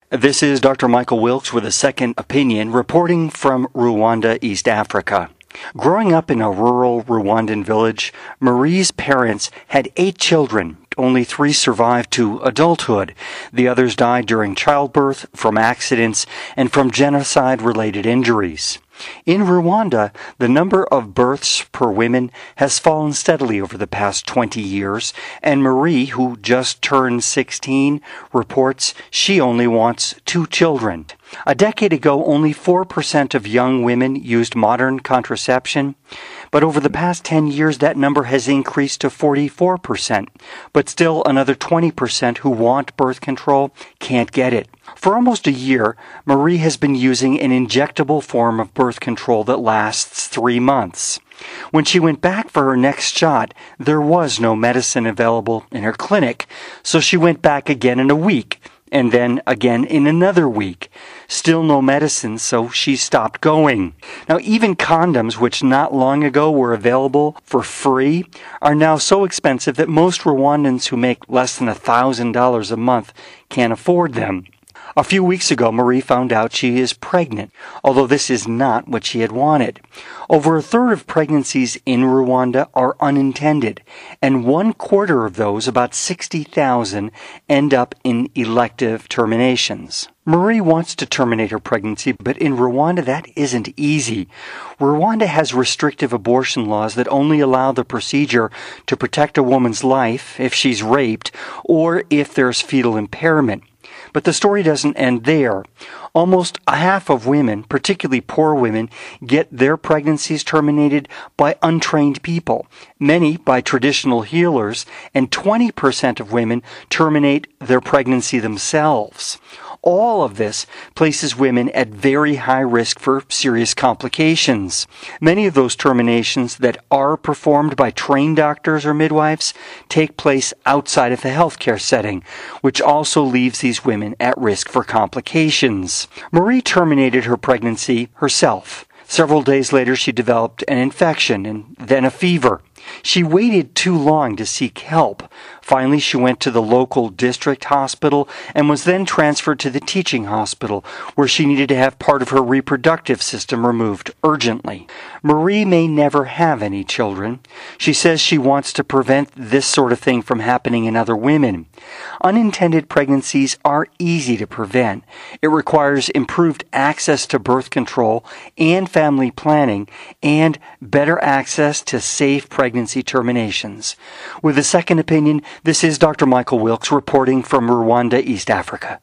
This is Dr. Michael Wilkes with a second opinion, reporting from Rwanda, East Africa. Growing up in a rural Rwandan village, Marie's parents had 8 children. Only 3 survived to adulthood. The others died during childbirth, from accidents, and from genocide-related injuries. In Rwanda, the number of births per woman has fallen steadily over the past 20 years, and Marie, who just turned 16, reports she only wants 2 children. A decade ago, only 4% of young women used modern contraception, but over the past 10 years, that number has increased to 44%. But still, another 20% who want birth control can't get it. For almost a year, Marie has been using an injectable form of birth control that lasts 3 months. When she went back for her next shot, there was no medicine available in her clinic, so she went back again in a week, and then again in another week. Still no medicine, so she stopped going. Now, even condoms, which not long ago were available for free, are now so expensive that most Rwandans who make less than $1,000 a month can't afford them. A few weeks ago, Marie found out she is pregnant, although this is not what she had wanted. Over a third of pregnancies in Rwanda are unintended, and 1/4 of those, about 60,000, end up in elective terminations. Marie wants to terminate her pregnancy, but in Rwanda that isn't easy. Rwanda has restrictive abortion laws that only allow the procedure to protect a woman's life if she's raped or if there's fetal impairment. But the story doesn't end there. Almost a half of women, particularly poor women, get their pregnancies terminated by untrained people, many by traditional healers, and 20% of women terminate their pregnancy themselves. All of this places women at very high risk for serious complications. Many of those terminations that are performed by trained doctors or midwives take place outside of the healthcare setting, which also leaves these women at risk for complications. Marie terminated her pregnancy herself. Several days later, she developed an infection and then a fever. She waited too long to seek help. Finally, she went to the local district hospital and was then transferred to the teaching hospital, where she needed to have part of her reproductive system removed urgently. Marie may never have any children. She says she wants to prevent this sort of thing from happening in other women. Unintended pregnancies are easy to prevent. It requires improved access to birth control and family planning and better access to safe pregnancy terminations. With a second opinion, this is Dr. Michael Wilkes reporting from Rwanda, East Africa.